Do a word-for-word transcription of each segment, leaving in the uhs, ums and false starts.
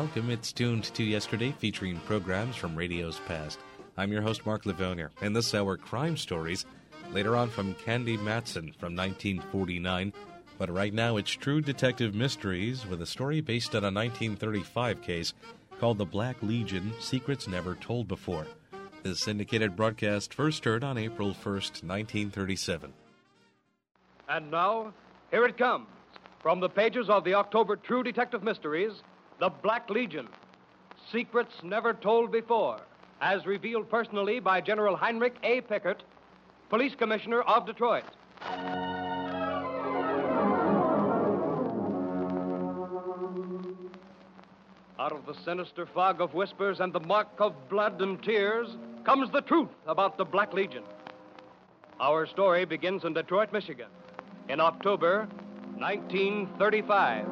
welcome. It's Tuned to Yesterday, featuring programs from radio's past. I'm your host, Mark Livonia. In this hour, crime stories. Later on from Candy Matson from nineteen forty-nine. But right now, it's True Detective Mysteries with a story based on a nineteen thirty-five case called The Black Legion, Secrets Never Told Before. This syndicated broadcast first heard on April first, nineteen thirty-seven. And now, here it comes. From the pages of the October True Detective Mysteries, The Black Legion, Secrets Never Told Before, as revealed personally by General Heinrich A. Pickert, Police Commissioner of Detroit. Out of the sinister fog of whispers and the mark of blood and tears comes the truth about the Black Legion. Our story begins in Detroit, Michigan, in October nineteen thirty-five.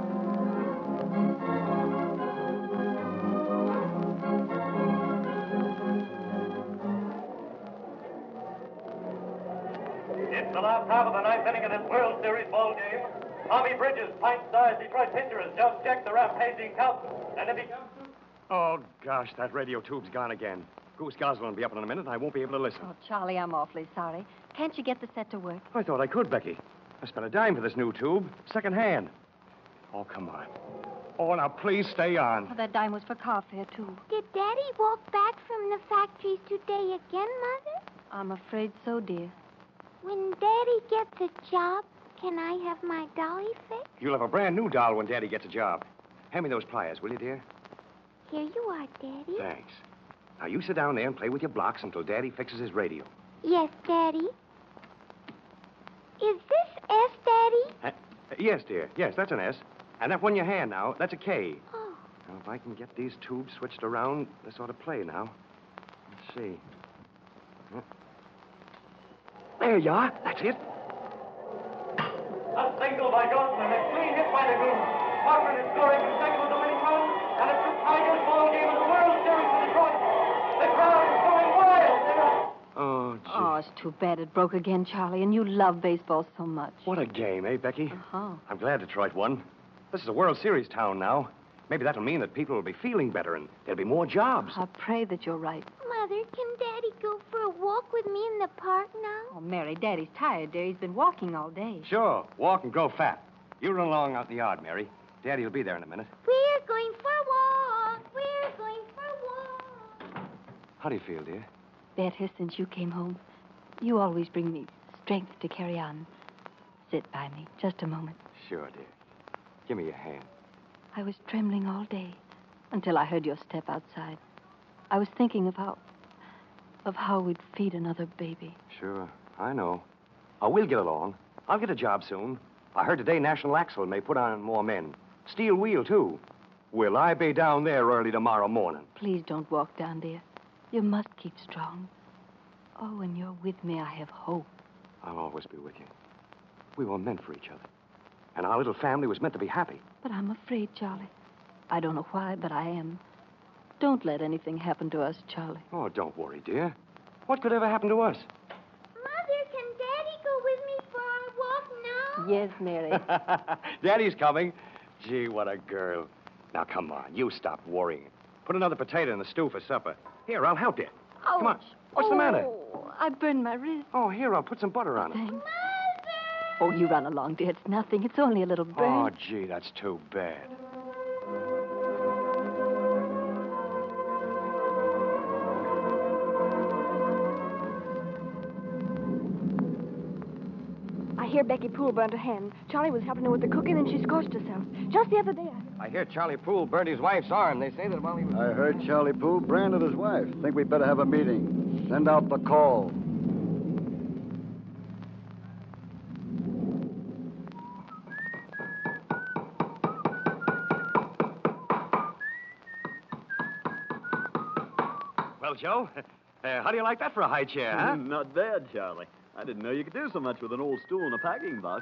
It's the last half of the ninth inning of this World Series ball game. Tommy Bridges, Pint Stars, Detroit pitcher, has just checked the rampaging Cubs. And if he comes to... Oh, gosh, that radio tube's gone again. Goose Gosling will be up in a minute, and I won't be able to listen. Oh, Charlie, I'm awfully sorry. Can't you get the set to work? I thought I could, Becky. I spent a dime for this new tube, second hand. Oh, come on. Oh, now, please stay on. Oh, that dime was for car fare, too. Did Daddy walk back from the factories today again, Mother? I'm afraid so, dear. When Daddy gets a job, can I have my dolly fixed? You'll have a brand new doll when Daddy gets a job. Hand me those pliers, will you, dear? Here you are, Daddy. Thanks. Now, you sit down there and play with your blocks until Daddy fixes his radio. Yes, Daddy. Is this S, Daddy? Uh, yes, dear. Yes, that's an S. And that one in your hand now, that's a K. Oh. Now, if I can get these tubes switched around, this ought to play now. Let's see. Uh, There you are. That's it. A single by Gosling and a clean hit by the Goons. Hartford is scoring consecutive winning runs, and it's the Tigers' ball game in the World Series for Detroit. The crowd is going wild. They're... Oh, gee. Oh, it's too bad it broke again, Charlie, and you love baseball so much. What a game, eh, Becky? Uh-huh. I'm glad Detroit won. This is a World Series town now. Maybe that'll mean that people will be feeling better and there'll be more jobs. I pray that you're right. Mother, can Daddy go for a walk with me in the park now? Oh, Mary, Daddy's tired, dear. He's been walking all day. Sure. Walk and grow fat. You run along out in the yard, Mary. Daddy will be there in a minute. We're going for a walk. We're going for a walk. How do you feel, dear? Better since you came home. You always bring me strength to carry on. Sit by me just a moment. Sure, dear. Give me your hand. I was trembling all day until I heard your step outside. I was thinking of how... of how we'd feed another baby. Sure, I know. Oh, we'll get along. I'll get a job soon. I heard today National Axle may put on more men. Steel wheel, too. Will I be down there early tomorrow morning? Please don't walk down, dear. You must keep strong. Oh, when you're with me, I have hope. I'll always be with you. We were meant for each other. And our little family was meant to be happy. But I'm afraid, Charlie. I don't know why, but I am. Don't let anything happen to us, Charlie. Oh, don't worry, dear. What could ever happen to us? Mother, can Daddy go with me for our walk now? Yes, Mary. Daddy's coming. Gee, what a girl. Now, come on. You stop worrying. Put another potato in the stew for supper. Here, I'll help you. Ouch. Come on. What's the matter? Oh, I burned my wrist. Oh, here, I'll put some butter on it. Thanks. Oh, you run along, dear. It's nothing. It's only a little burn. Oh, gee, that's too bad. I hear Becky Poole burned her hand. Charlie was helping her with the cooking, and she scorched herself. Just the other day. I... I hear Charlie Poole burned his wife's arm. They say that while he was... I heard Charlie Poole branded his wife. Think we'd better have a meeting. Send out the call. Well, Joe, uh, how do you like that for a high chair, huh? Not bad, Charlie. I didn't know you could do so much with an old stool and a packing box.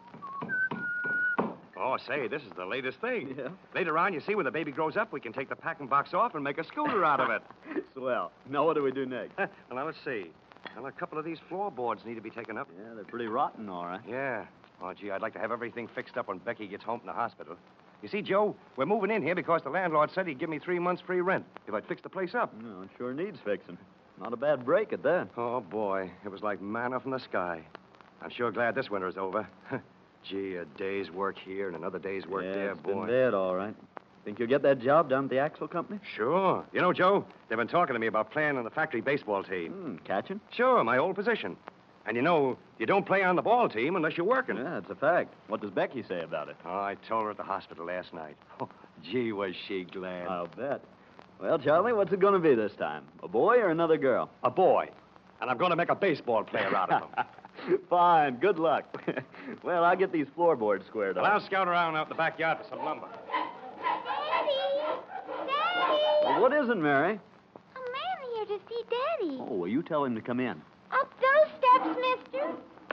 Oh, say, this is the latest thing. Yeah? Later on, you see, when the baby grows up, we can take the packing box off and make a scooter out of it. Swell. Now what do we do next? Well, now, let's see. Well, a couple of these floorboards need to be taken up. Yeah, they're pretty rotten, all right. Yeah. Oh, gee, I'd like to have everything fixed up when Becky gets home from the hospital. You see, Joe, we're moving in here because the landlord said he'd give me three months free rent if I'd fix the place up. No, it sure needs fixing. Not a bad break at that. Oh, boy. It was like manna from the sky. I'm sure glad this winter's over. Gee, a day's work here and another day's work yeah, there, it's boy. been bad, all right. Think you'll get that job down at the Axle Company? Sure. You know, Joe, they've been talking to me about playing on the factory baseball team. Hmm, catching? Sure, my old position. And you know, you don't play on the ball team unless you're working. Yeah, it's a fact. What does Becky say about it? Oh, I told her at the hospital last night. Oh, gee, was she glad. I'll bet. Well, Charlie, what's it going to be this time? A boy or another girl? A boy. And I'm going to make a baseball player out of him. Fine. Good luck. Well, I'll get these floorboards squared Well, up. I'll scout around out in the backyard for some lumber. Daddy! Daddy! Well, what is it, Mary? A man here to see Daddy. Oh, well, you tell him to come in. Up those steps, mister.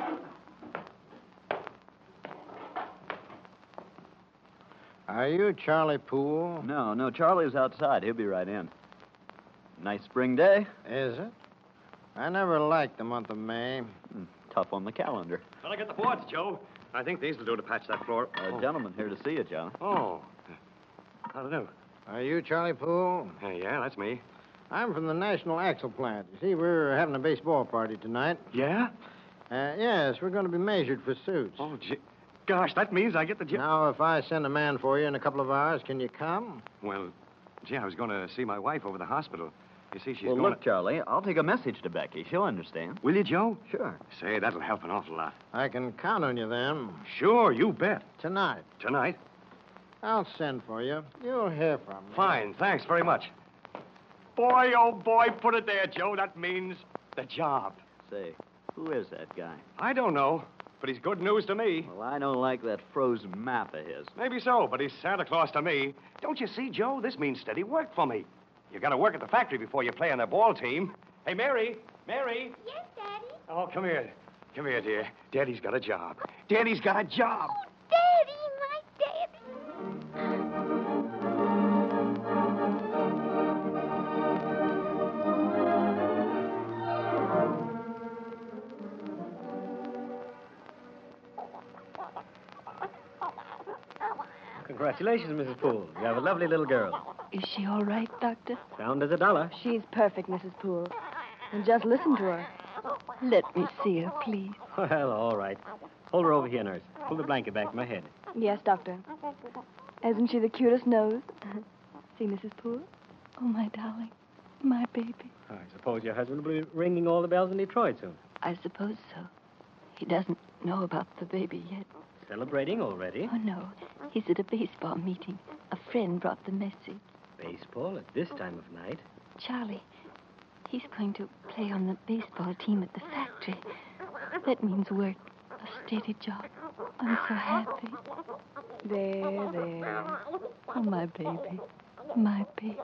Are you Charlie Poole? No, no, Charlie's outside. He'll be right in. Nice spring day. Is it? I never liked the month of May. Hmm, tough on the calendar. Shall I get the boards, Joe? I think these will do to patch that floor. A oh. gentleman here to see you, Charlie. Oh. How do you do? Are you Charlie Poole? Uh, yeah, that's me. I'm from the National Axle Plant. You see, we're having a baseball party tonight. Yeah? Uh, yes, we're going to be measured for suits. Oh, gee. Gosh, that means I get the job. Now, if I send a man for you in a couple of hours, can you come? Well, gee, I was going to see my wife over the hospital. You see, she's well, going look, Charlie, I'll take a message to Becky. She'll understand. Will you, Joe? Sure. Say, that'll help an awful lot. I can count on you then. Sure, you bet. Tonight. Tonight? I'll send for you. You'll hear from me. Fine, thanks very much. Boy, oh boy, put it there, Joe. That means the job. Say, who is that guy? I don't know, but he's good news to me. Well, I don't like that frozen map of his. Maybe so, but he's Santa Claus to me. Don't you see, Joe? This means steady work for me. You got to work at the factory before you play on the ball team. Hey, Mary, Mary. Yes, Daddy? Oh, come here. Come here, dear. Daddy's got a job. Daddy's got a job. Oh, Daddy, my Daddy. Congratulations, Missus Poole. You have a lovely little girl. Is she all right, Doctor? Sound as a dollar. She's perfect, Missus Poole. And just listen to her. Let me see her, please. Well, all right. Hold her over here, nurse. Pull the blanket back from my head. Yes, Doctor. Isn't she the cutest nose? See, Missus Poole? Oh, my darling. My baby. I suppose your husband will be ringing all the bells in Detroit soon. I suppose so. He doesn't know about the baby yet. Celebrating already? Oh, no. He's at a baseball meeting. A friend brought the message. Baseball at this time of night? Charlie, he's going to play on the baseball team at the factory. That means work, a steady job. I'm so happy. There, there. Oh, my baby. My baby.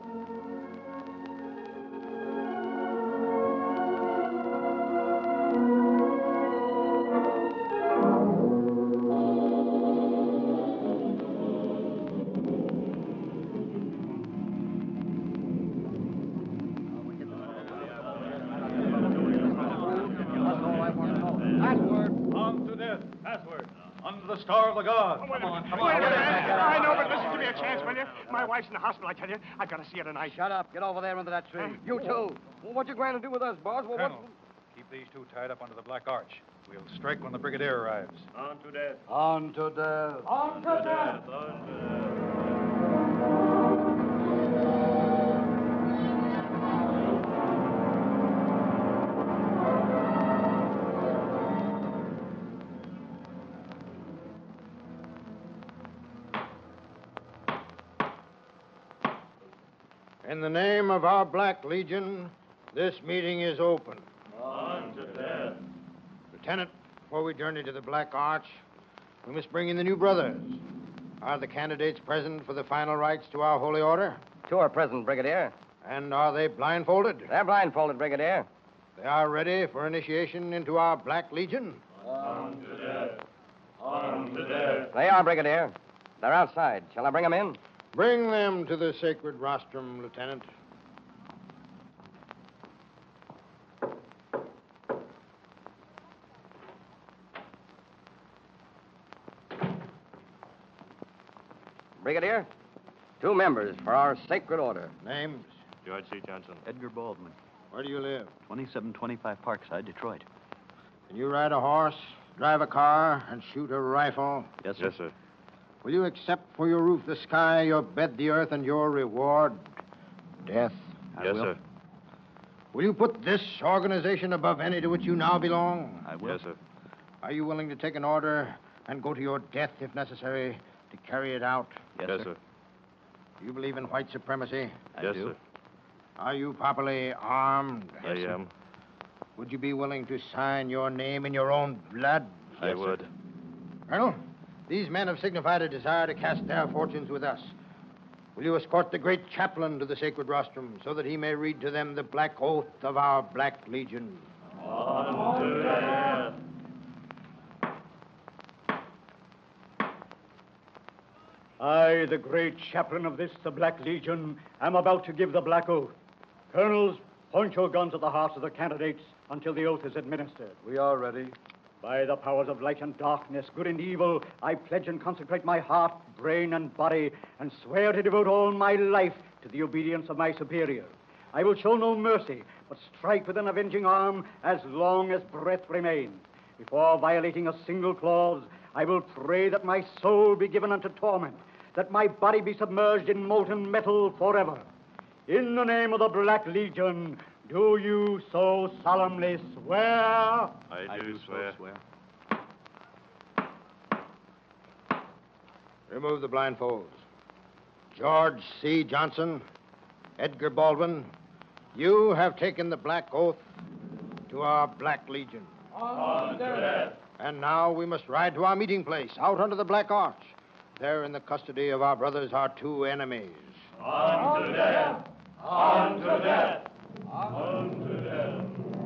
The Star of the Gods. Oh, come on, come on. Wait a minute. I know, but listen to me a chance, will you? My wife's in the hospital, I tell you. I've got to see her tonight. Shut up. Get over there under that tree. Huh? You too. Well, what you going to do with us, boss? Well, Colonel, keep these two tied up under the Black Arch. We'll strike when the brigadier arrives. On to death. On to death. On to death. On to death. In the name of our Black Legion, this meeting is open. On to death. Lieutenant, before we journey to the Black Arch, we must bring in the new brothers. Are the candidates present for the final rites to our holy order? Two are present, Brigadier. And are they blindfolded? They're blindfolded, Brigadier. They are ready for initiation into our Black Legion? On to death. On to death. They are, Brigadier. They're outside. Shall I bring them in? Bring them to the sacred rostrum, Lieutenant. Brigadier. Two members for our sacred order. Names? George C. Johnson. Edgar Baldwin. Where do you live? twenty-seven twenty-five Parkside, Detroit. Can you ride a horse, drive a car, and shoot a rifle? Yes, sir. Yes, sir. Will you accept for your roof the sky, your bed the earth, and your reward death? I yes, will. sir. Will you put this organization above any to which you now belong? I will. Yes, sir. Are you willing to take an order and go to your death, if necessary, to carry it out? Yes, yes sir. sir. Do you believe in white supremacy? I yes, do. sir. Are you properly armed? I am. Would you be willing to sign your name in your own blood? I Yes, sir. would. Colonel, these men have signified a desire to cast their fortunes with us. Will you escort the great chaplain to the sacred rostrum so that he may read to them the black oath of our Black Legion? Unto death. I, the great chaplain of this, the Black Legion, am about to give the black oath. Colonels, point your guns at the hearts of the candidates until the oath is administered. We are ready. By the powers of light and darkness, good and evil, I pledge and consecrate my heart, brain, and body, and swear to devote all my life to the obedience of my superiors. I will show no mercy, but strike with an avenging arm as long as breath remains. Before violating a single clause, I will pray that my soul be given unto torment, that my body be submerged in molten metal forever. In the name of the Black Legion, do you so solemnly swear? I do, I do swear. so swear. Remove the blindfolds. George C. Johnson, Edgar Baldwin, you have taken the black oath to our Black Legion. Unto death. And now we must ride to our meeting place, out under the Black Arch. There in the custody of our brothers are two enemies. Unto death. Unto death. Unto death.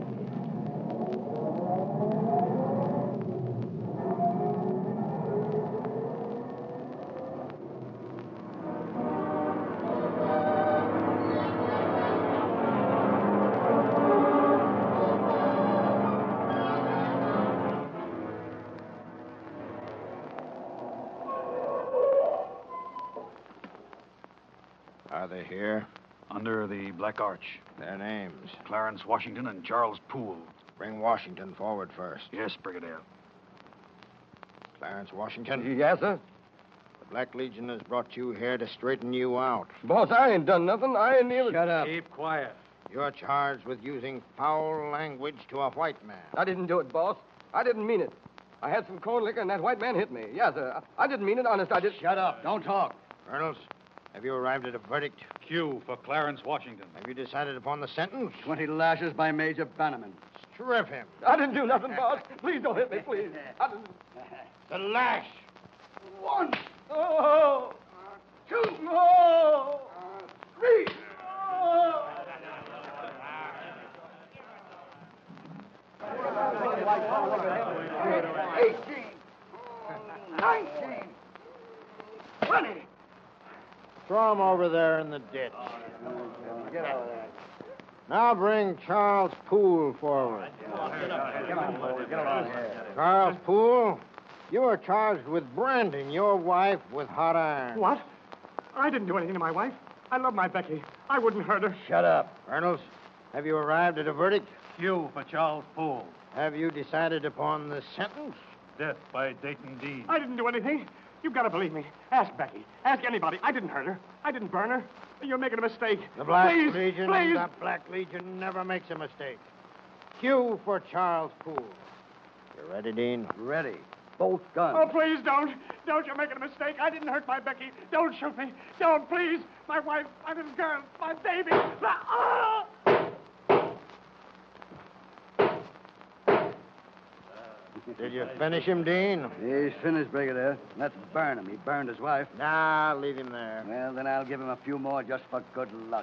Are they here? Under the Black Arch. Their names. Clarence Washington and Charles Poole. Bring Washington forward first. Yes, Brigadier. Clarence Washington. Yes, sir? The Black Legion has brought you here to straighten you out. Boss, I ain't done nothing. I ain't even... Shut up. Keep quiet. You're charged with using foul language to a white man. I didn't do it, boss. I didn't mean it. I had some corn liquor and that white man hit me. Yes, sir. I I didn't mean it, honest. I just... Shut up. Don't talk. Colonels, have you arrived at a verdict? Q for Clarence Washington. Have you decided upon the sentence? Twenty lashes by Major Bannerman. Strip him. I didn't do nothing, boss. Please don't hit me, please. I didn't... The lash. One. Oh. Two. Oh. Three. Oh. Eighteen. Nineteen. Twenty. Throw him over there in the ditch. Get out of there. Now bring Charles Poole forward. Charles Poole, you are charged with branding your wife with hot iron. What? I didn't do anything to my wife. I love my Becky. I wouldn't hurt her. Shut up. Colonels, have you arrived at a verdict? Q for Charles Poole. Have you decided upon the sentence? Death by Dayton Dean. I didn't do anything. You've got to believe me. Ask Becky. Ask anybody. I didn't hurt her. I didn't burn her. You're making a mistake. The Black please, Legion, please. the Black Legion never makes a mistake. Q for Charles Poole. You ready, Dean? Ready. Both guns. Oh, please don't. Don't. You're making a mistake. I didn't hurt my Becky. Don't shoot me. Don't, please. My wife, my little girl, my baby. Ah! Did you finish him, Dean? He's finished, Brigadier. Let's burn him. He burned his wife. Nah, leave him there. Well, then I'll give him a few more just for good luck.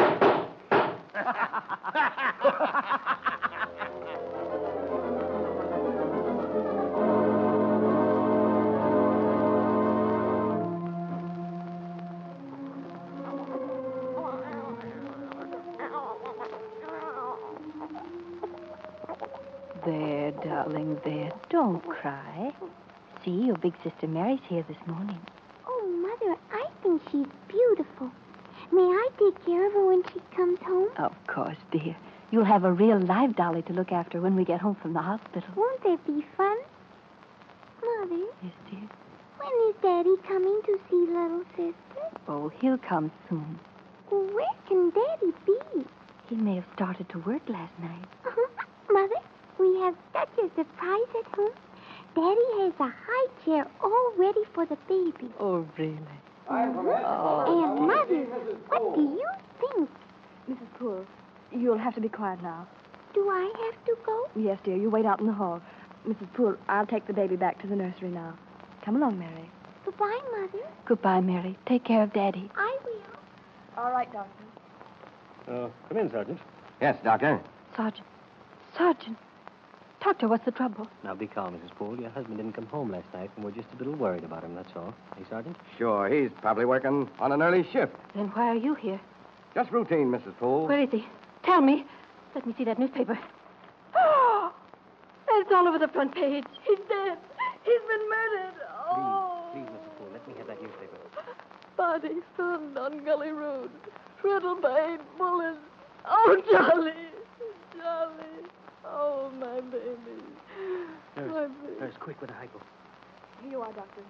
There, darling, there. Don't cry. See, your big sister Mary's here this morning. Oh, Mother, I think she's beautiful. May I take care of her when she comes home? Of course, dear. You'll have a real live dolly to look after when we get home from the hospital. Won't that be fun? Mother? Yes, dear? When is Daddy coming to see little sister? Oh, he'll come soon. Where can Daddy be? He may have started to work last night. Mother, we have such a surprise at home. Daddy has a high chair all ready for the baby. Oh, really? Oh. And, Mother, what do you think? Missus Poole, you'll have to be quiet now. Do I have to go? Yes, dear. You wait out in the hall. Missus Poole, I'll take the baby back to the nursery now. Come along, Mary. Goodbye, Mother. Goodbye, Mary. Take care of Daddy. I will. All right, Doctor. Uh, come in, Sergeant. Yes, Doctor. Sergeant. Sergeant. Doctor, what's the trouble? Now, be calm, Missus Poole. Your husband didn't come home last night, and we're just a little worried about him, that's all. Hey, Sergeant? Sure, he's probably working on an early shift. Then why are you here? Just routine, Missus Poole. Where is he? Tell me. Let me see that newspaper. Oh! It's all over the front page. He's dead. He's been murdered. Oh! Please, please, Missus Poole, let me have that newspaper. Body found on Gully Road. Riddled by eight bullets. Oh, Charlie. Charlie. Oh, my baby. Nurse, My baby. nurse, quick with a hypo. Here you are, Doctor.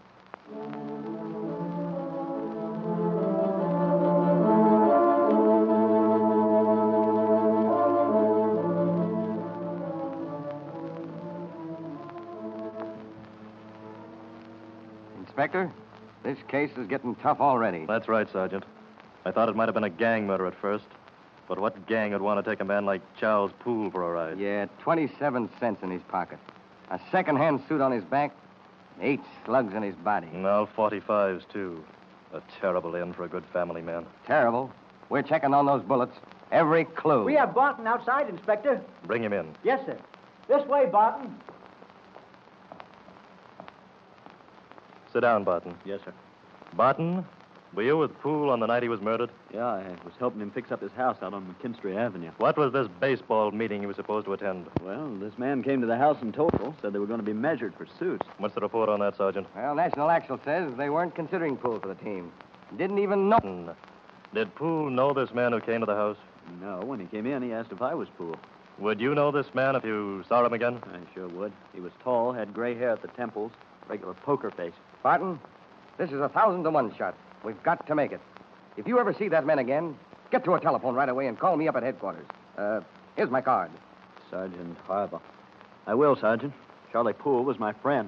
Inspector, this case is getting tough already. That's right, Sergeant. I thought it might have been a gang murder at first. But what gang would want to take a man like Charles Poole for a ride? Yeah, twenty-seven cents in his pocket. A second-hand suit on his back. Eight slugs in his body. And all forty-fives, too. A terrible end for a good family man. Terrible. We're checking on those bullets. Every clue. We have Barton outside, Inspector. Bring him in. Yes, sir. This way, Barton. Sit down, Barton. Yes, sir. Barton, were you with Poole on the night he was murdered? Yeah, I was helping him fix up his house out on McKinstry Avenue. What was this baseball meeting he was supposed to attend? Well, this man came to the house and told us, said they were going to be measured for suits. What's the report on that, Sergeant? Well, National Axle says they weren't considering Poole for the team. Didn't even know. Did Poole know this man who came to the house? No, when he came in, he asked if I was Poole. Would you know this man if you saw him again? I sure would. He was tall, had gray hair at the temples, regular poker face. Barton, this is a thousand to one shot. We've got to make it. If you ever see that man again, get to a telephone right away and call me up at headquarters. Uh, here's my card. Sergeant Harbaugh. I will, Sergeant. Charlie Poole was my friend.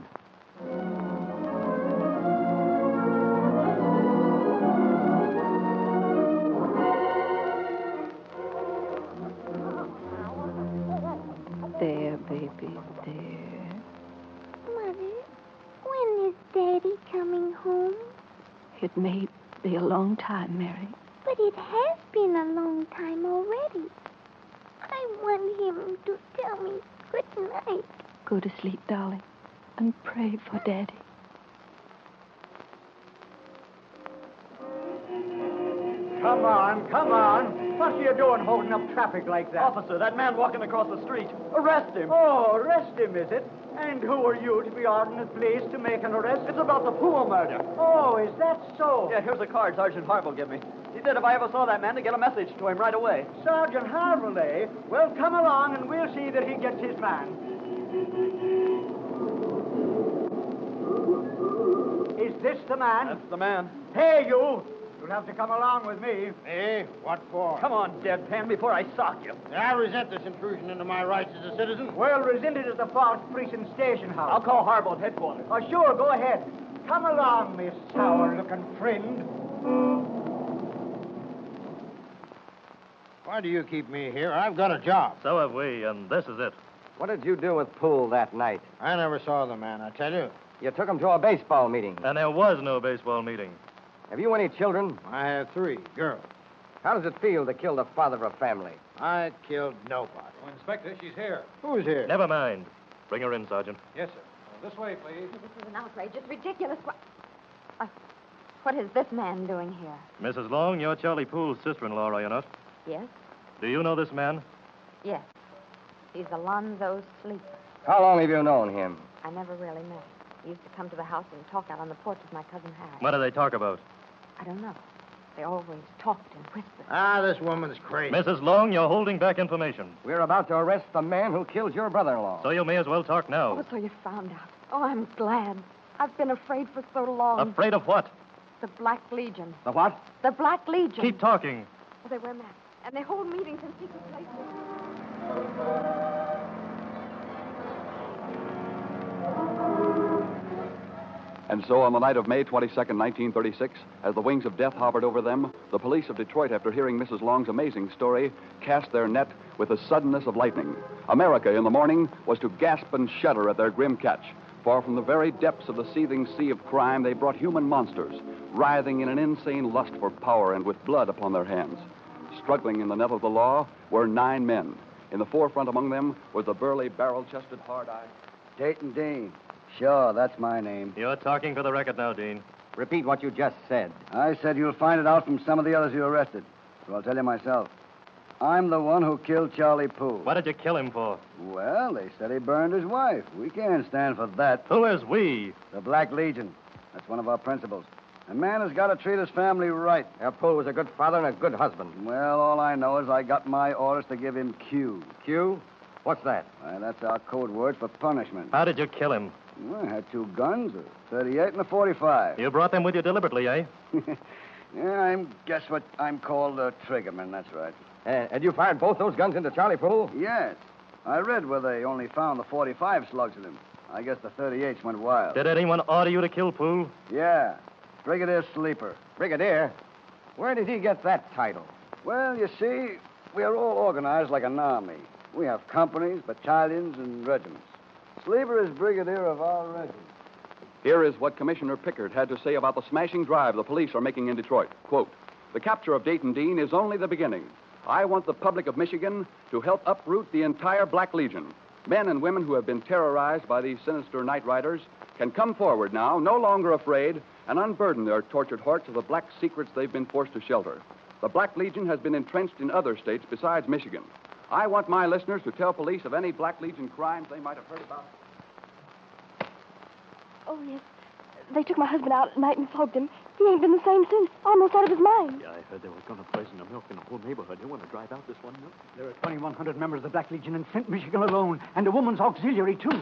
There, baby, there. Mother, when is Daddy coming home? It may be a long time, Mary. But it has been a long time already. I want him to tell me good night. Go to sleep, darling, and pray for Daddy. Come on, come on. What are you doing holding up traffic like that? Officer, that man walking across the street. Arrest him. Oh, arrest him, is it? And who are you to be ordering the police to make an arrest? It's about the Poole murder. Oh, is that so? Yeah, here's a card Sergeant Harbaugh gave me. He said if I ever saw that man, to get a message to him right away. Sergeant Harbaugh, eh? Well, come along and we'll see that he gets his man. Is this the man? That's the man. Hey, you! You'll have to come along with me. Hey, what for? Come on, deadpan, before I sock you. I resent this intrusion into my rights as a citizen. Well, resent it at the Fourth Precinct Station House. I'll call Harbaugh at headquarters. Oh, sure, go ahead. Come along, Miss sour-looking friend. Why do you keep me here? I've got a job. So have we, and this is it. What did you do with Poole that night? I never saw the man, I tell you. You took him to a baseball meeting. And there was no baseball meeting. Have you any children? I have three girls. How does it feel to kill the father of a family? I killed nobody. Oh, Inspector, she's here. Who's here? Never mind. Bring her in, Sergeant. Yes, sir. Uh, this way, please. This is an outrage. It's ridiculous. What, uh, what is this man doing here? Missus Long, you're Charlie Poole's sister-in-law, are you not? Yes? Do you know this man? Yes. He's Alonzo Sleeper. How long have you known him? I never really met him. He used to come to the house and talk out on the porch with my cousin Harry. What do they talk about? I don't know. They always talked and whispered. Ah, this woman's crazy. Missus Long, you're holding back information. We're about to arrest the man who killed your brother-in-law. So you may as well talk now. Oh, so you found out. Oh, I'm glad. I've been afraid for so long. Afraid of what? The Black Legion. The what? The Black Legion. Keep talking. Well, they wear masks, and they hold meetings in secret places. And so, on the night of May twenty-second, nineteen thirty-six, as the wings of death hovered over them, the police of Detroit, after hearing Missus Long's amazing story, cast their net with the suddenness of lightning. America, in the morning, was to gasp and shudder at their grim catch. For from the very depths of the seething sea of crime, they brought human monsters, writhing in an insane lust for power and with blood upon their hands. Struggling in the net of the law were nine men. In the forefront among them was the burly, barrel-chested, hard-eyed Dayton Dean. Sure, that's my name. You're talking for the record now, Dean. Repeat what you just said. I said you'll find it out from some of the others you arrested. So I'll tell you myself. I'm the one who killed Charlie Poole. What did you kill him for? Well, they said he burned his wife. We can't stand for that. Who is we? The Black Legion. That's one of our principles. A man has got to treat his family right. Now, Poole was a good father and a good husband. Well, all I know is I got my orders to give him Q. Q? What's that? Why, that's our code word for punishment. How did you kill him? Well, I had two guns, a thirty-eight and a forty-five. You brought them with you deliberately, eh? Yeah, I'm, guess what I'm called a triggerman, that's right. Uh, and you fired both those guns into Charlie Poole? Yes. I read where they only found the forty-five slugs in him. I guess the thirty-eights went wild. Did anyone order you to kill Poole? Yeah. Brigadier Sleeper. Brigadier? Where did he get that title? Well, you see, we are all organized like an army. We have companies, battalions, and regiments. Sleeper is brigadier of our regiment. Here is what Commissioner Pickard had to say about the smashing drive the police are making in Detroit. Quote, "The capture of Dayton Dean is only the beginning. I want the public of Michigan to help uproot the entire Black Legion. Men and women who have been terrorized by these sinister night riders can come forward now, no longer afraid, and unburden their tortured hearts of the black secrets they've been forced to shelter. The Black Legion has been entrenched in other states besides Michigan. I want my listeners to tell police of any Black Legion crimes they might have heard about." Oh, yes. They took my husband out at night and flogged him. He ain't been the same since. Almost out of his mind. Yeah, I heard they were going to poison the milk in the whole neighborhood. They want to drive out this one milk. There are twenty-one hundred members of the Black Legion in Flint, Michigan alone, and a woman's auxiliary, too.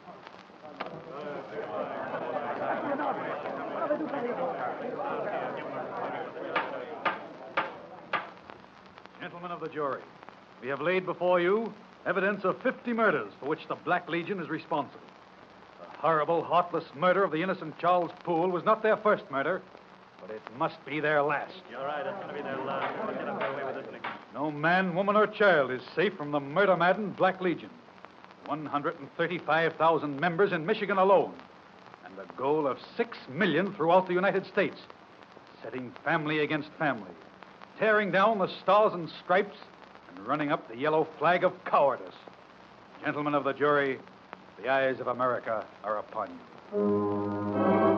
Gentlemen of the jury, we have laid before you evidence of fifty murders for which the Black Legion is responsible. The horrible, heartless murder of the innocent Charles Poole was not their first murder, but it must be their last. You're right, it's going to be their last. We'll get them away with this thing. No man, woman, or child is safe from the murder-maddened Black Legion. one hundred thirty-five thousand members in Michigan alone, and a goal of six million throughout the United States, setting family against family, tearing down the stars and stripes, and running up the yellow flag of cowardice. Gentlemen of the jury, the eyes of America are upon you.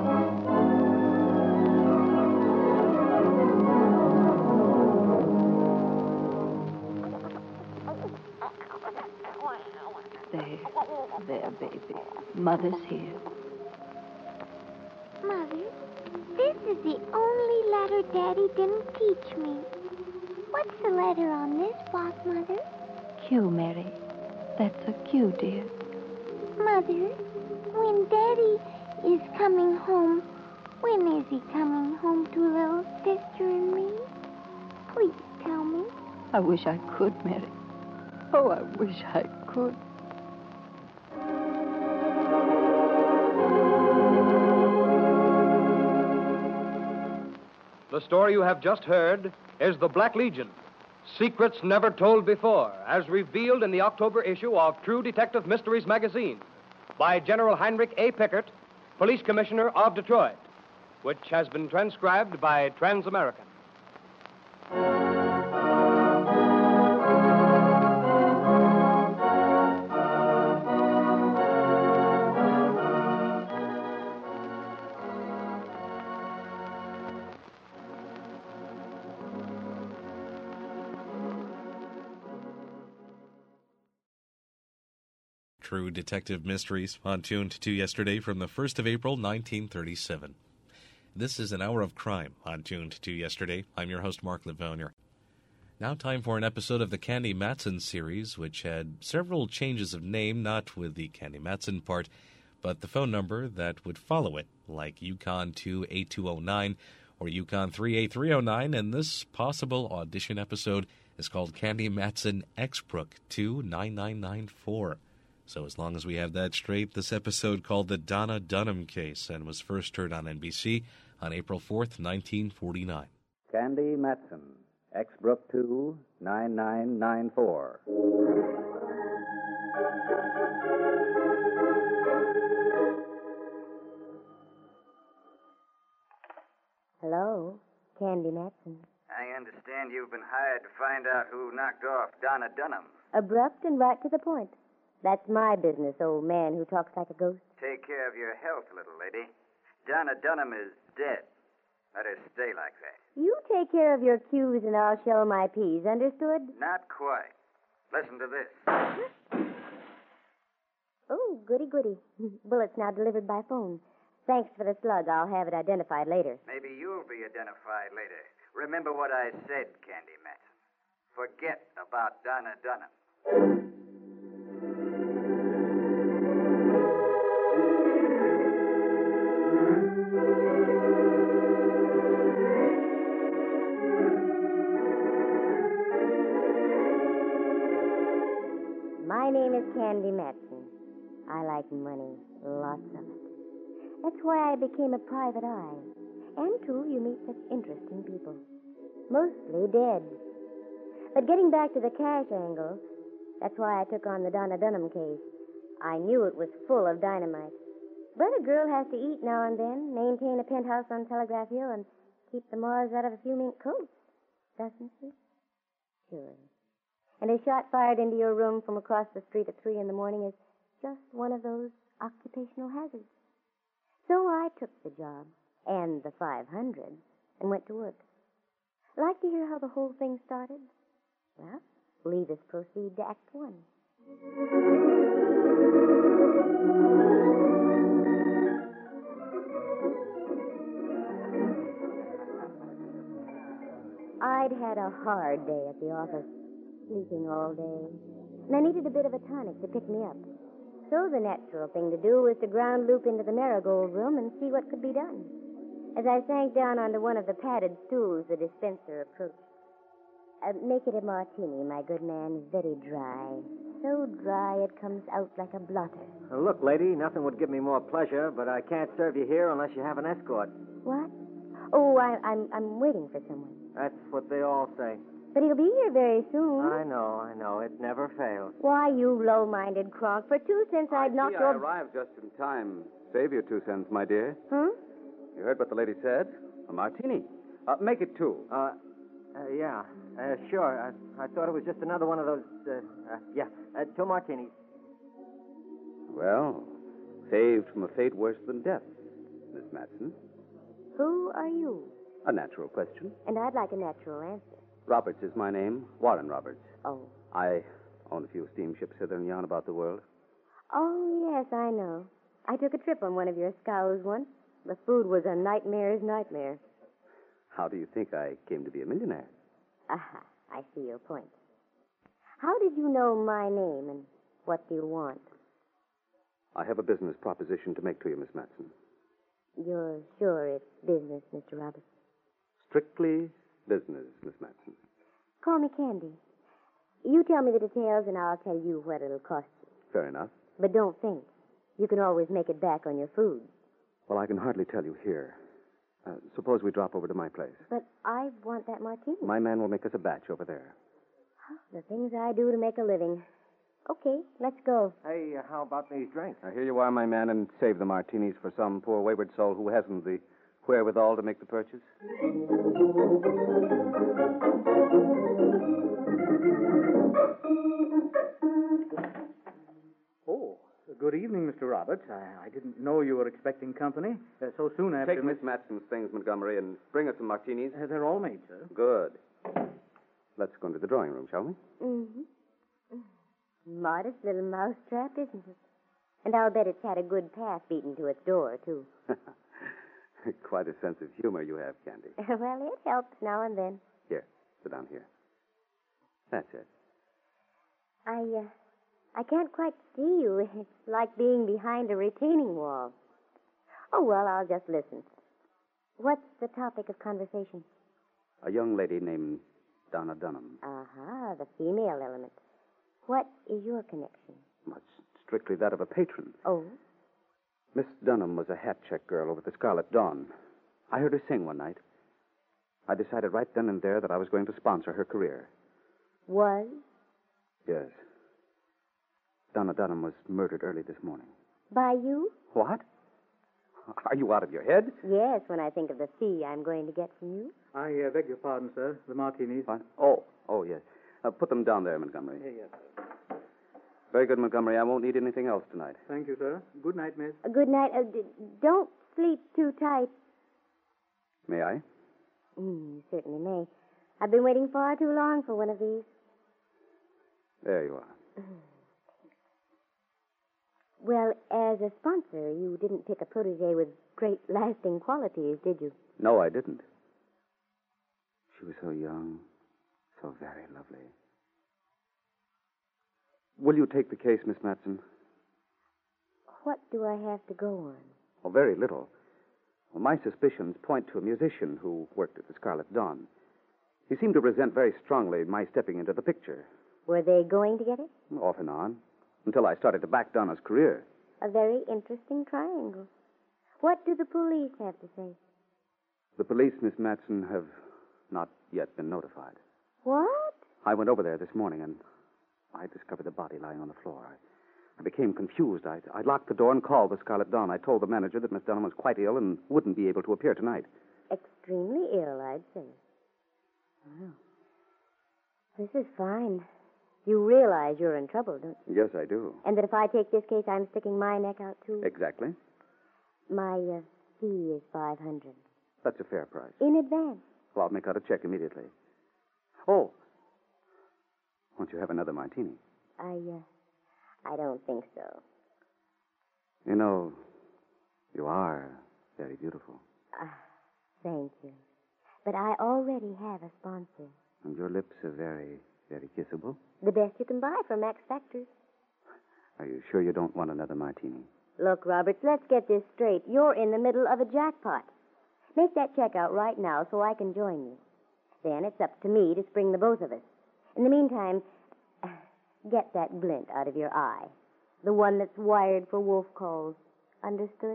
There, there, baby. Mother's here. Mother, this is the only letter Daddy didn't teach me. What's the letter on this box, Mother? Q, Mary. That's a Q, dear. Mother, when Daddy is coming home, when is he coming home to little sister and me? Please tell me. I wish I could, Mary. Oh, I wish I could. The story you have just heard is The Black Legion, Secrets Never Told Before, as revealed in the October issue of True Detective Mysteries magazine by General Heinrich A. Pickert, Police Commissioner of Detroit, which has been transcribed by Transamerican. True Detective Mysteries on Tuned to Yesterday from the first of April, nineteen thirty-seven. This is an hour of crime on Tuned to Yesterday. I'm your host, Mark Livonia. Now time for an episode of the Candy Matson series, which had several changes of name, not with the Candy Matson part, but the phone number that would follow it, like Yukon two eight two oh nine or Yukon three eight three oh nine, and this possible audition episode is called Candy Matson Exbrook two nine nine nine four. So as long as we have that straight, this episode called the Donna Dunham Case and was first heard on N B C on April fourth, nineteen forty-nine. Candy Matson, Exbrook two nine nine nine four. Hello, Candy Matson. I understand you've been hired to find out who knocked off Donna Dunham. Abrupt and right to the point. That's my business, old man who talks like a ghost. Take care of your health, little lady. Donna Dunham is dead. Let her stay like that. You take care of your Q's and I'll shell my P's, understood? Not quite. Listen to this. Oh, goody goody. Bullets now delivered by phone. Thanks for the slug. I'll have it identified later. Maybe you'll be identified later. Remember what I said, Candy Matson. Forget about Donna Dunham. My name is Candy Matson. I like money, lots of it. That's why I became a private eye. And, too, you meet such interesting people. Mostly dead. But getting back to the cash angle, that's why I took on the Donna Dunham case. I knew it was full of dynamite. But a girl has to eat now and then, maintain a penthouse on Telegraph Hill, and keep the moths out of a few mink coats, doesn't she? Sure. And a shot fired into your room from across the street at three in the morning is just one of those occupational hazards. So I took the job, and the five hundred, and went to work. Like to hear how the whole thing started? Well, leave us proceed to Act One. I'd had a hard day at the office, sleeping all day, and I needed a bit of a tonic to pick me up. So the natural thing to do was to ground loop into the marigold room and see what could be done. As I sank down onto one of the padded stools, the dispenser approached. Uh, make it a martini, my good man, very dry. So dry it comes out like a blotter. Uh, look, lady, nothing would give me more pleasure, but I can't serve you here unless you have an escort. What? Oh, I, I'm I'm waiting for someone. That's what they all say. But he'll be here very soon. I know, I know. It never fails. Why, you low-minded cronk. For two cents, I'd knock See, your... I arrived just in time. Save your two cents, my dear. Huh? You heard what the lady said? A martini. Uh, make it two. Uh, uh yeah. Uh, sure. I, I thought it was just another one of those, uh, uh yeah, uh, two martinis. Well, saved from a fate worse than death, Miss Matson. Who are you? A natural question. And I'd like a natural answer. Roberts is my name. Warren Roberts. Oh. I own a few steamships hither and yon about the world. Oh, yes, I know. I took a trip on one of your scows once. The food was a nightmare's nightmare. How do you think I came to be a millionaire? Aha, I see your point. How did you know my name, and what do you want? I have a business proposition to make to you, Miss Matson. You're sure it's business, Mister Roberts? Strictly business, Miss Matson. Call me Candy. You tell me the details, and I'll tell you what it'll cost you. Fair enough. But don't think. You can always make it back on your food. Well, I can hardly tell you here. Uh, suppose we drop over to my place. But I want that martini. My man will make us a batch over there. The things I do to make a living. Okay, let's go. Hey, uh, how about these drinks? Now, here you are, my man, and save the martinis for some poor wayward soul who hasn't the wherewithal to make the purchase. Oh, good evening, Mister Roberts. I, I didn't know you were expecting company uh, so soon after... Take Miss Matson's things, Montgomery, and bring us some martinis. Uh, they're all made, sir. Good. Let's go into the drawing room, shall we? Mm-hmm. Modest little mousetrap, isn't it? And I'll bet it's had a good path beaten to its door, too. Quite a sense of humor you have, Candy. Well, it helps now and then. Here, sit down here. That's it. I, uh, I can't quite see you. It's like being behind a retaining wall. Oh, well, I'll just listen. What's the topic of conversation? A young lady named Donna Dunham. Uh-huh, the female element. What is your connection? Well, it's strictly that of a patron. Oh? Miss Dunham was a hat check girl over at the Scarlet Dawn. I heard her sing one night. I decided right then and there that I was going to sponsor her career. Was? Yes. Donna Dunham was murdered early this morning. By you? What? Are you out of your head? Yes, when I think of the fee I'm going to get from you. I uh, beg your pardon, sir. The martinis. What? Oh, oh, yes. Uh, put them down there, Montgomery. Yes, sir. Very good, Montgomery. I won't need anything else tonight. Thank you, sir. Good night, miss. Uh, good night. Uh, d- don't sleep too tight. May I? Mm, you certainly may. I've been waiting far too long for one of these. There you are. Well, as a sponsor, you didn't pick a protege with great lasting qualities, did you? No, I didn't. She was so young, so very lovely. Will you take the case, Miss Matson? What do I have to go on? Oh, very little. Well, my suspicions point to a musician who worked at the Scarlet Dawn. He seemed to resent very strongly my stepping into the picture. Were they going to get it? Off and on, until I started to back Donna's career. A very interesting triangle. What do the police have to say? The police, Miss Matson, have not yet been notified. What? I went over there this morning, and I discovered the body lying on the floor. I, I became confused. I, I locked the door and called the Scarlet Dawn. I told the manager that Miss Dunham was quite ill and wouldn't be able to appear tonight. Extremely ill, I'd say. Well, this is fine. You realize you're in trouble, don't you? Yes, I do. And that if I take this case, I'm sticking my neck out, too? Exactly. My uh, fee is five hundred dollars. That's a fair price. In advance. Well, I'll make out a check immediately. Oh. Won't you have another martini? I, uh, I don't think so. You know, you are very beautiful. Ah, uh, thank you. But I already have a sponsor. And your lips are very, very kissable. The best you can buy from Max Factors. Are you sure you don't want another martini? Look, Roberts, let's get this straight. You're in the middle of a jackpot. Make that check out right now so I can join you. Then it's up to me to spring the both of us. In the meantime, get that glint out of your eye. The one that's wired for wolf calls. Understood?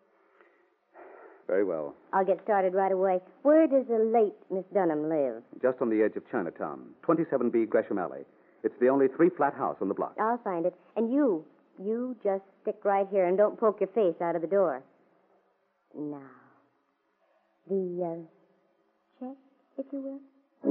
Very well. I'll get started right away. Where does the late Miss Dunham live? Just on the edge of Chinatown, twenty-seven B Gresham Alley. It's the only three-flat house on the block. I'll find it. And you, you just stick right here and don't poke your face out of the door. Now, the uh, check, if you will.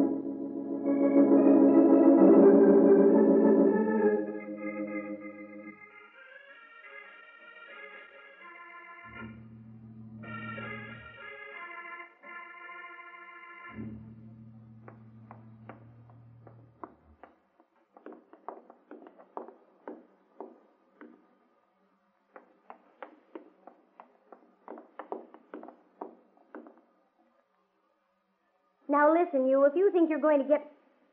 Now listen, you, if you think you're going to get...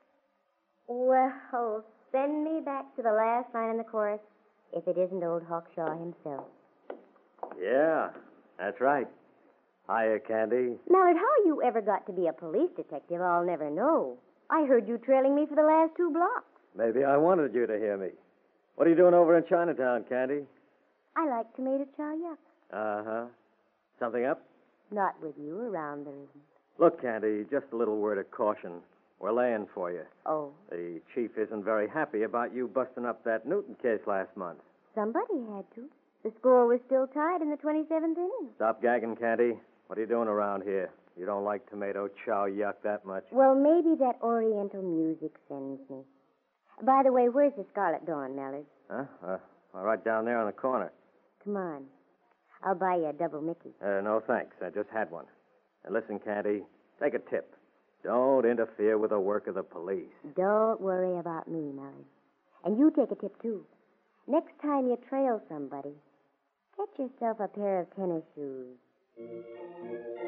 Well, send me back to the last line in the chorus, if it isn't old Hawkshaw himself. Yeah, that's right. Hiya, Candy. Mallard, how you ever got to be a police detective, I'll never know. I heard you trailing me for the last two blocks. Maybe I wanted you to hear me. What are you doing over in Chinatown, Candy? I like tomato chow yuck. Uh-huh. Something up? Not with you around, there isn't. Look, Candy, just a little word of caution. We're laying for you. Oh? The chief isn't very happy about you busting up that Newton case last month. Somebody had to. The score was still tied in the twenty-seventh inning. Stop gagging, Candy. What are you doing around here? You don't like tomato chow yuck that much. Well, maybe that Oriental music sends me. By the way, where's the Scarlet Dawn, Mallard? Huh? Uh, right down there on the corner. Come on. I'll buy you a double Mickey. Uh, no, thanks. I just had one. And listen, Candy, take a tip. Don't interfere with the work of the police. Don't worry about me, Mallard. And you take a tip, too. Next time you trail somebody, get yourself a pair of tennis shoes.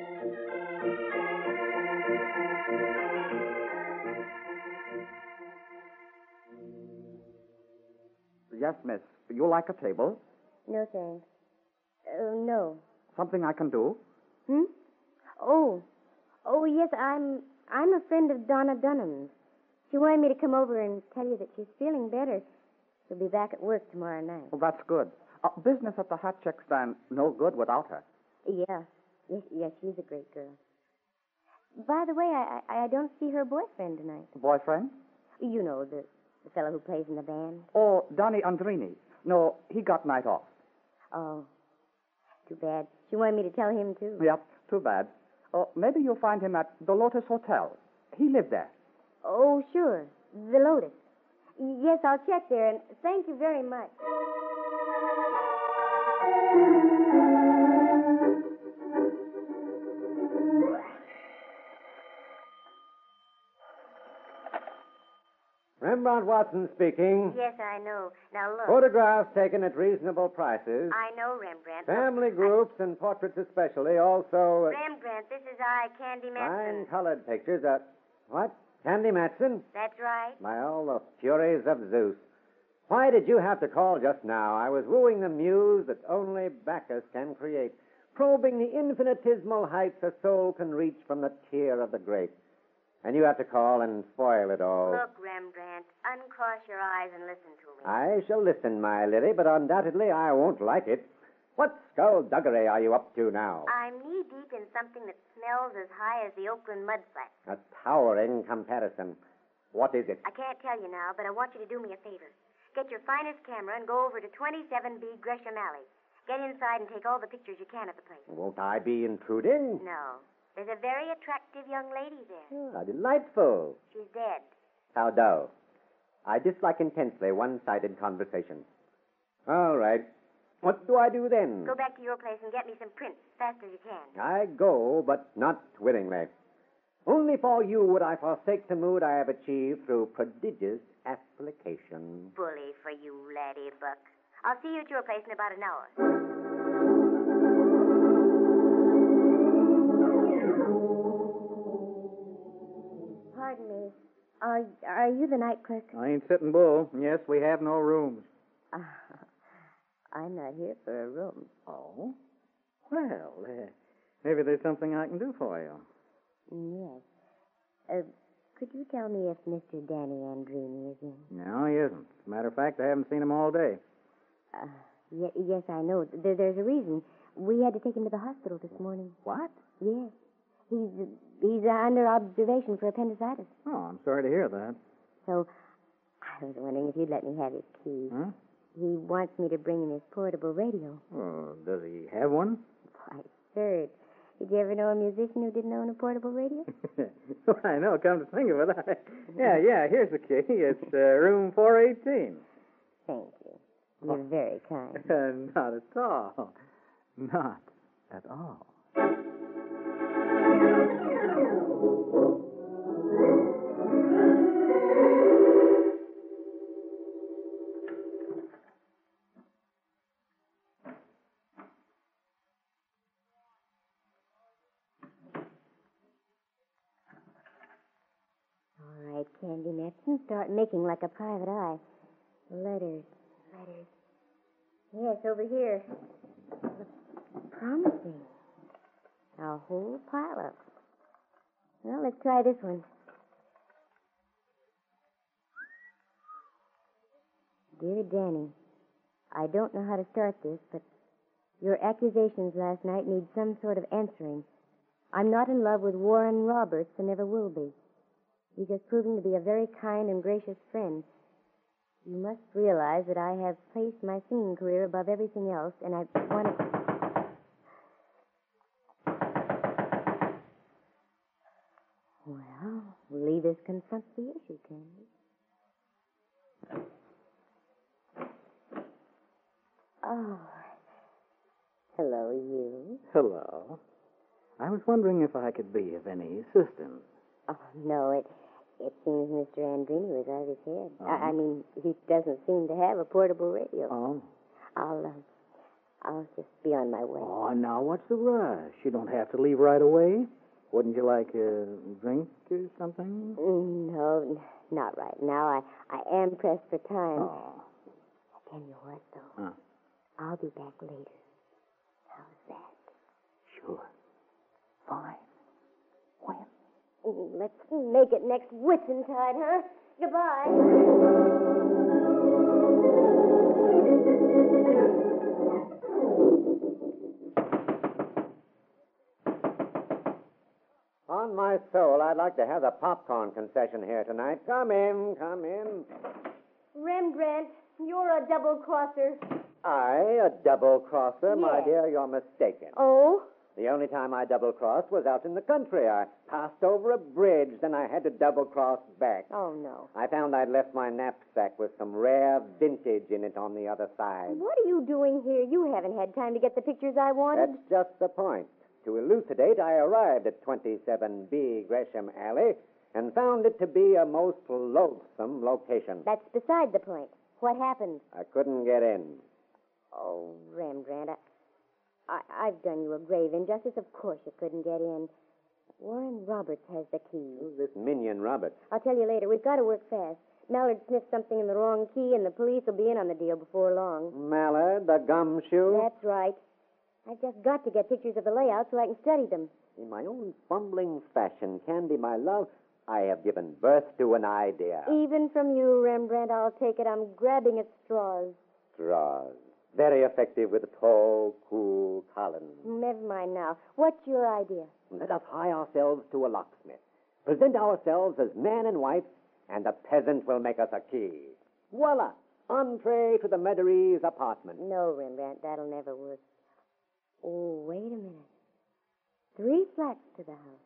Yes, miss. You like a table? No, thanks. Uh, no. Something I can do? Hmm? Oh. Oh, yes, I'm I'm a friend of Donna Dunham's. She wanted me to come over and tell you that she's feeling better. She'll be back at work tomorrow night. Well, that's good. Uh, business at the hot check stand no good without her. Yeah. Yes, yes, she's a great girl. By the way, I, I I don't see her boyfriend tonight. Boyfriend? You know, the, the fellow who plays in the band. Oh, Donnie Andrini. No, he got night off. Oh, too bad. She wanted me to tell him, too. Yep, too bad. Oh, maybe you'll find him at the Lotus Hotel. He lived there. Oh, sure. The Lotus. Yes, I'll check there, and thank you very much. Rembrandt Watson speaking. Yes, I know. Now, look. Photographs taken at reasonable prices. I know, Rembrandt. Family Look, groups and portraits especially. Also, uh, Rembrandt, this is I, Candy Matson. fine colored pictures. Uh, what? Candy Matson? That's right. Well, the furies of Zeus. Why did you have to call just now? I was wooing the muse that only Bacchus can create, probing the infinitesimal heights a soul can reach from the tear of the great. And you have to call and spoil it all. Look, Rembrandt, uncross your eyes and listen to me. I shall listen, my Liddy, but undoubtedly I won't like it. What skullduggery are you up to now? I'm knee-deep in something that smells as high as the Oakland mud flats. A towering comparison. What is it? I can't tell you now, but I want you to do me a favor. Get your finest camera and go over to twenty-seven B Gresham Alley. Get inside and take all the pictures you can of the place. Won't I be intruding? No. There's a very attractive young lady there. Ah, delightful. She's dead. How dull. I dislike intensely one-sided conversation. All right. What do I do then? Go back to your place and get me some prints as fast as you can. I go, but not willingly. Only for you would I forsake the mood I have achieved through prodigious application. Bully for you, laddie buck. I'll see you at your place in about an hour. Pardon me. Are, are you the night clerk? I ain't sitting bull. Yes, we have no rooms. Uh, I'm not here for a room. Oh? Well, uh, maybe there's something I can do for you. Yes. Uh, could you tell me if Mister Danny Andrini is in? No, he isn't. As a matter of fact, I haven't seen him all day. Uh, y- yes, I know. There, there's a reason. We had to take him to the hospital this morning. What? Yes. He's he's uh, under observation for appendicitis. Oh, I'm sorry to hear that. So, I was wondering if you'd let me have his key. Huh? He wants me to bring him his portable radio. Oh, does he have one? Why, sir, did you ever know a musician who didn't own a portable radio? Well, I know, come to think of it. I... yeah, yeah, here's the key. It's uh, room four eighteen. Thank you. You're very kind. Uh, not at all. Not at all. All right, Candy Matson, start making like a private eye. Letters, letters. Yes, over here. Looks promising. A whole pile of them. Well, let's try this one. Dear Danny, I don't know how to start this, but your accusations last night need some sort of answering. I'm not in love with Warren Roberts and never will be. He's just proving to be a very kind and gracious friend. You must realize that I have placed my singing career above everything else, and I want to... Well, leaders confront the issue, Candy. Oh. Hello, you. Hello. I was wondering if I could be of any assistance. Oh, no, it it seems Mister Andrini was out of his head. Oh. I, I mean, he doesn't seem to have a portable radio. Oh. I'll, uh, I'll just be on my way. Oh, now what's the rush? You don't have to leave right away. Wouldn't you like a drink or something? Mm, No, n- not right now. I, I am pressed for time. Oh. Tell you what, though. Huh. I'll be back later. How's that? Sure. Fine. When? Mm, Let's make it next Whitsuntide, huh? Goodbye. On my soul, I'd like to have the popcorn concession here tonight. Come in, come in. Rembrandt, you're a double-crosser. I, a double-crosser? My Yes. dear, you're mistaken. Oh? The only time I double-crossed was out in the country. I passed over a bridge, then I had to double-cross back. Oh, no. I found I'd left my knapsack with some rare vintage in it on the other side. What are you doing here? You haven't had time to get the pictures I wanted. That's just the point. To elucidate, I arrived at twenty-seven B Gresham Alley and found it to be a most loathsome location. That's beside the point. What happened? I couldn't get in. Oh, Rembrandt, I, I, I've done you a grave injustice. Of course you couldn't get in. Warren Roberts has the key. Who's this minion Roberts? I'll tell you later. We've got to work fast. Mallard sniffed something in the wrong key, and the police will be in on the deal before long. Mallard, the gumshoe? That's right. I've just got to get pictures of the layout so I can study them. In my own fumbling fashion, Candy, my love, I have given birth to an idea. Even from you, Rembrandt, I'll take it. I'm grabbing at straws. Straws. Very effective with tall, cool Collins. Never mind now. What's your idea? Let us hie ourselves to a locksmith. Present ourselves as man and wife, and the peasant will make us a key. Voila! Entree to the Meaderies apartment. No, Rembrandt, that'll never work. Oh, wait a minute. Three flats to the house.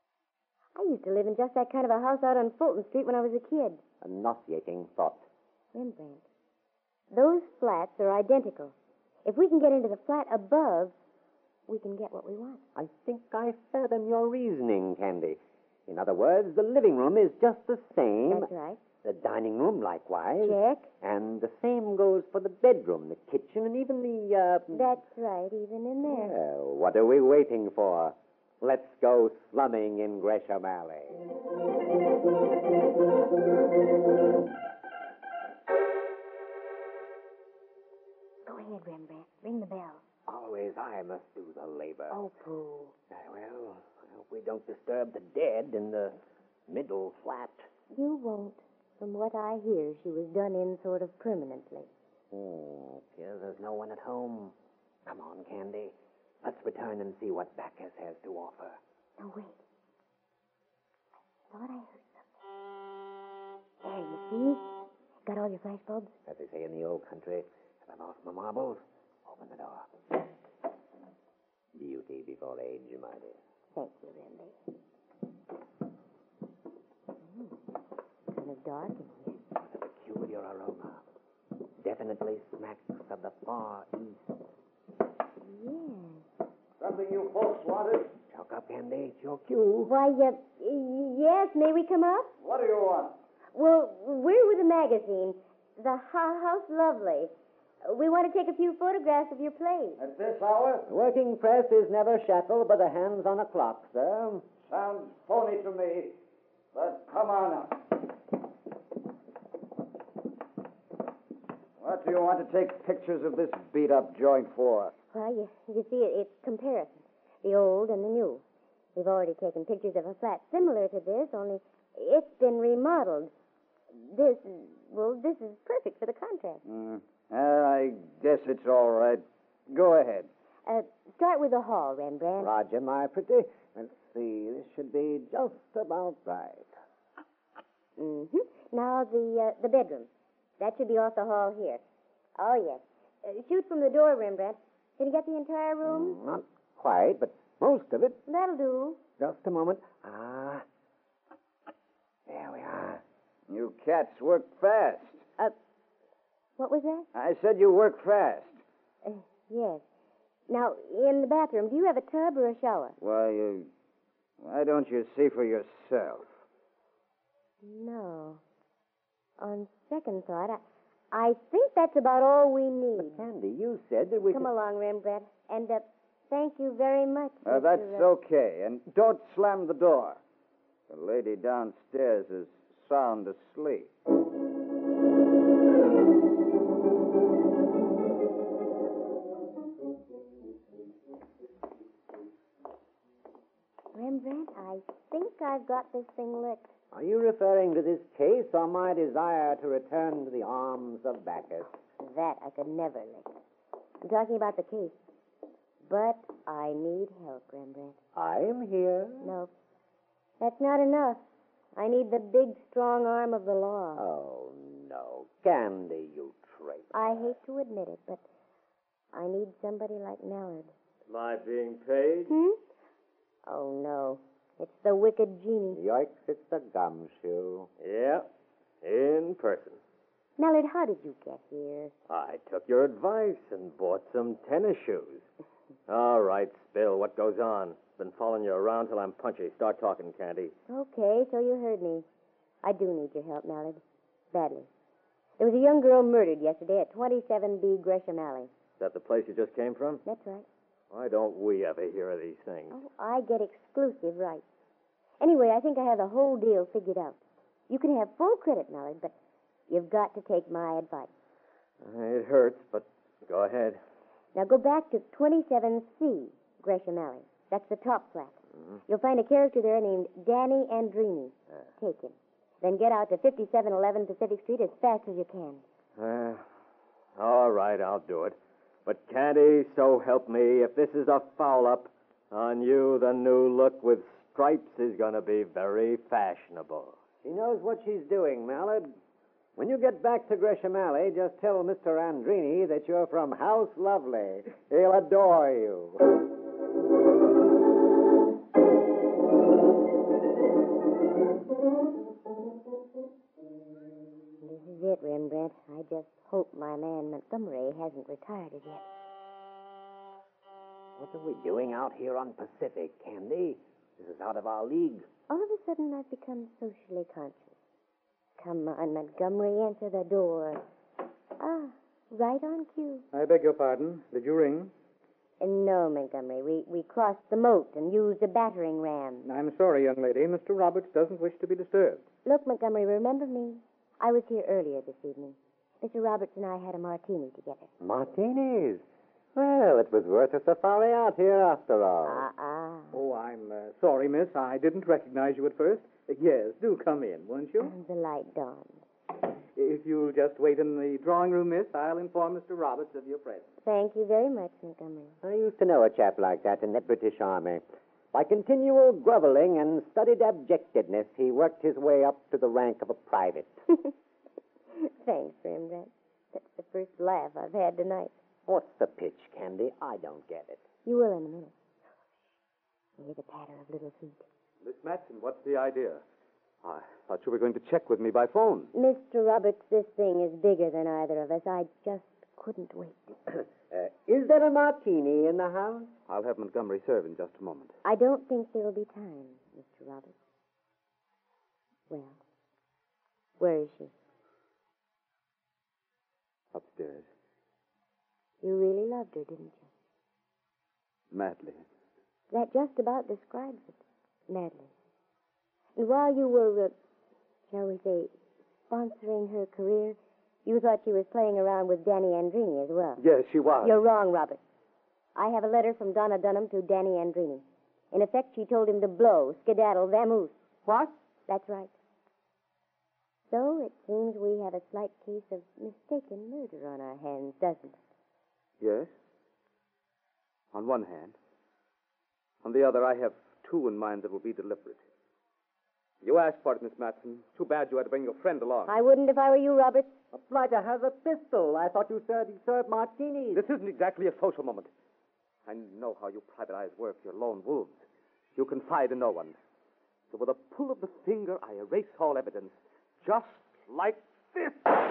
I used to live in just that kind of a house out on Fulton Street when I was a kid. A nauseating thought. Rembrandt, those flats are identical. If we can get into the flat above, we can get what we want. I think I fathom your reasoning, Candy. In other words, the living room is just the same. That's right. The dining room, likewise. Check. And the same goes for the bedroom, the kitchen, and even the, uh... That's right, even in there. Well, what are we waiting for? Let's go slumming in Gresham Alley. Go ahead, Rembrandt. Ring the bell. Always I must do the labor. Oh, pooh. Uh, well, I hope we don't disturb the dead in the middle flat. You won't. From what I hear, she was done in sort of permanently. Hmm, appears there's no one at home. Come on, Candy. Let's return and see what Bacchus has to offer. Now, wait. I thought I heard something. There, you see? Got all your flash bulbs? As they say in the old country, have I lost my marbles? Open the door. Beauty before age, my dear. Thank you, Randy. Mm. Kind of dark in here. A peculiar aroma. Definitely smacks of the far east. Yes. Something you folks wanted? Chalk up, Candy. It's your cue. Why, uh, y- yes, may we come up? What do you want? Well, we're with a magazine, The Ho- House Lovely. We want to take a few photographs of your place. At this hour? The working press is never shackled by the hands on a clock, sir. Sounds phony to me, but come on up. What do you want to take pictures of this beat-up joint for? Well, you, you see, it, it's comparison, the old and the new. We've already taken pictures of a flat similar to this, only it's been remodeled. This, well, this is perfect for the contrast. Mm. Uh, I guess it's all right. Go ahead. Uh, start with the hall, Rembrandt. Roger, my pretty. Let's see, this should be just about right. Mm-hmm. Now the uh, the bedroom. That should be off the hall here. Oh, yes. Uh, shoot from the door, Rembrandt. Can you get the entire room? Mm, not quite, but most of it. That'll do. Just a moment. Ah. There we are. You cats work fast. Uh, what was that? I said you work fast. Uh, yes. Now, in the bathroom, do you have a tub or a shower? Why, you... Why don't you see for yourself? No. On second thought, I, I think that's about all we need. But Candy, you said that we Come could... along, Rembrandt. And uh, thank you very much. Uh, that's Mister, uh, okay. And don't slam the door. The lady downstairs is sound asleep. Rembrandt, I think I've got this thing licked. Are you referring to this case or my desire to return to the arms of Bacchus? That I could never lick. I'm talking about the case. But I need help, Rembrandt. I am here. No, that's not enough. I need the big, strong arm of the law. Oh, no. Candy, you traitor. I hate to admit it, but I need somebody like Mallard. Am I being paid? Hmm? Oh, no. It's the wicked genie. Yikes, it's the gumshoe. Yeah, in person. Mallard, how did you get here? I took your advice and bought some tennis shoes. All right, Spill, what goes on? Been following you around till I'm punchy. Start talking, Candy. Okay, so you heard me. I do need your help, Mallard. Badly. There was a young girl murdered yesterday at twenty-seven B Gresham Alley. Is that the place you just came from? That's right. Why don't we ever hear of these things? Oh, I get exclusive rights. Anyway, I think I have the whole deal figured out. You can have full credit, Mallard, but you've got to take my advice. It hurts, but go ahead. Now go back to twenty-seven C Gresham Alley. That's the top flat. Mm-hmm. You'll find a character there named Danny Andrini. Uh. Take him. Then get out to fifty-seven eleven Pacific Street as fast as you can. Uh, all right, I'll do it. But Candy, so help me, if this is a foul-up, on you the new look with stripes is going to be very fashionable. She knows what she's doing, Mallard. When you get back to Gresham Alley, just tell Mister Andrini that you're from House Lovely. He'll adore you. This is it, Rembrandt. I just hope my man Montgomery hasn't retired as yet. What are we doing out here on Pacific, Candy? This is out of our league. All of a sudden, I've become socially conscious. Come on, Montgomery, answer the door. Ah, right on cue. I beg your pardon. Did you ring? Uh, no, Montgomery. We, we crossed the moat and used a battering ram. I'm sorry, young lady. Mister Roberts doesn't wish to be disturbed. Look, Montgomery, remember me? I was here earlier this evening. Mister Roberts and I had a martini together. Martinis? Well, it was worth a safari out here after all. Uh-uh. Oh, I'm uh, sorry, miss. I didn't recognize you at first. Uh, yes, do come in, won't you? The light dawned. If you'll just wait in the drawing room, miss, I'll inform Mister Roberts of your presence. Thank you very much, Montgomery. I used to know a chap like that in the British Army. By continual groveling and studied abjectedness, he worked his way up to the rank of a private. Thanks, Rembrandt. That's the first laugh I've had tonight. What's the pitch, Candy? I don't get it. You will in a minute. You hear the patter of little feet. Miss Matson, what's the idea? I thought you were going to check with me by phone. Mister Roberts, this thing is bigger than either of us. I just couldn't wait. uh, is there a martini in the house? I'll have Montgomery serve in just a moment. I don't think there'll be time, Mister Roberts. Well, where is she? Upstairs. You really loved her, didn't you? Madly. That just about describes it. Madly. And while you were, uh, shall we say, sponsoring her career, you thought she was playing around with Danny Andrini as well. Yes, she was. You're wrong, Robert. I have a letter from Donna Dunham to Danny Andrini. In effect, she told him to blow, skedaddle, vamoose. What? That's right. So it seems we have a slight case of mistaken murder on our hands, doesn't it? Yes. On one hand. On the other, I have two in mind that will be deliberate. You asked for it, Miss Matson. Too bad you had to bring your friend along. I wouldn't if I were you, Robert. A blighter has a pistol. I thought you said he served martinis. This isn't exactly a social moment. I know how you private eyes work. You're lone wolves. You confide in no one. So with a pull of the finger, I erase all evidence. Just like this.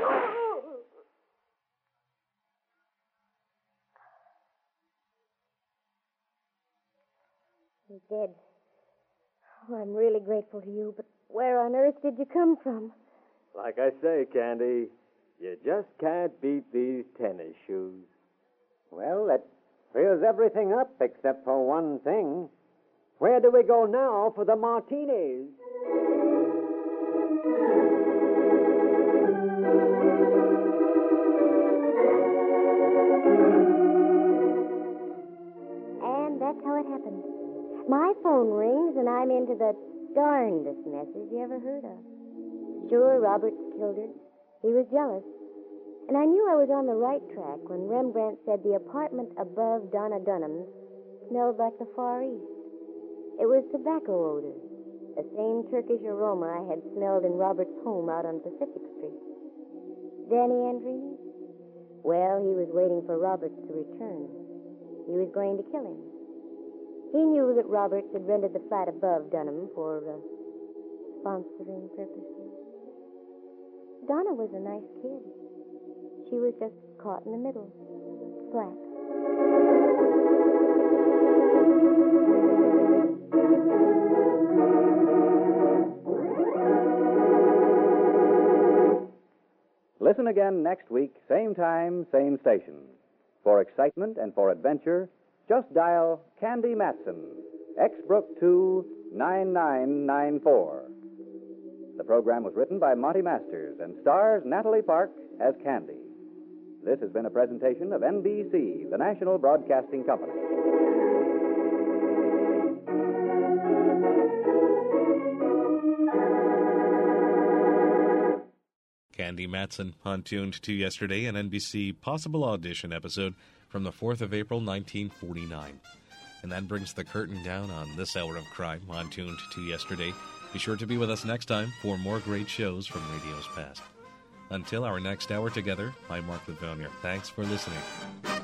He's dead. Oh, I'm really grateful to you, but where on earth did you come from? Like I say, Candy, you just can't beat these tennis shoes. Well, that clears everything up except for one thing. Where do we go now for the martinis? And that's how it happened. My phone rings, and I'm into the darndest messes you ever heard of. Sure, Roberts killed her. He was jealous. And I knew I was on the right track when Rembrandt said the apartment above Donna Dunham's smelled like the Far East. It was tobacco odor, the same Turkish aroma I had smelled in Robert's home out on Pacific Street. Danny Andrini? Well, he was waiting for Roberts to return. He was going to kill him. He knew that Roberts had rented the flat above Dunham for uh, sponsoring purposes. Donna was a nice kid. She was just caught in the middle, flat. Listen again next week, same time, same station. For excitement and for adventure, just dial Candy Matson, Exbrook two nine nine nine four. The program was written by Monty Masters and stars Natalie Park as Candy. This has been a presentation of N B C, the National Broadcasting Company. Candy Matson on Tuned to Yesterday, an N B C possible audition episode from the fourth of April, nineteen forty-nine. And that brings the curtain down on this hour of crime on Tuned to Yesterday. Be sure to be with us next time for more great shows from radio's past. Until our next hour together, I'm Mark Livonia. Thanks for listening.